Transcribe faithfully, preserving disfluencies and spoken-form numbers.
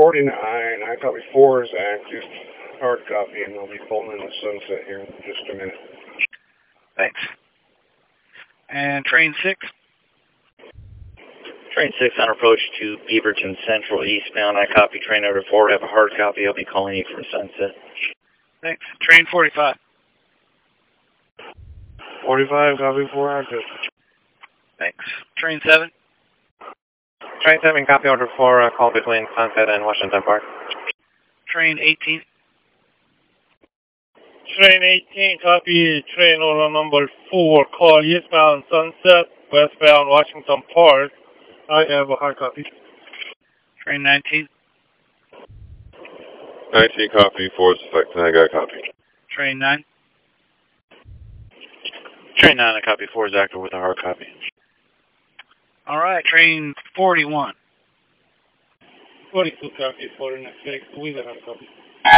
forty-nine, I copy four is active. Hard copy, and I'll be pulling in the sunset here in just a minute. Thanks. And train six? Train six on approach to Beaverton Central eastbound. I copy train number four. I have a hard copy. I'll be calling you from sunset. Thanks. Train forty-five. forty-five, copy four active. Thanks. Train seven? Train seven, copy order four, uh, call between Sunset and Washington Park. Train eighteen? Train eighteen, copy train order number four, call eastbound Sunset, westbound Washington Park. I have a hard copy. Train nineteen? nineteen, copy, four is effective, I got a copy. Train nine? Train nine, I copy four is active with a hard copy. All right, train forty-one. forty-two, copy four in effect with a hard copy.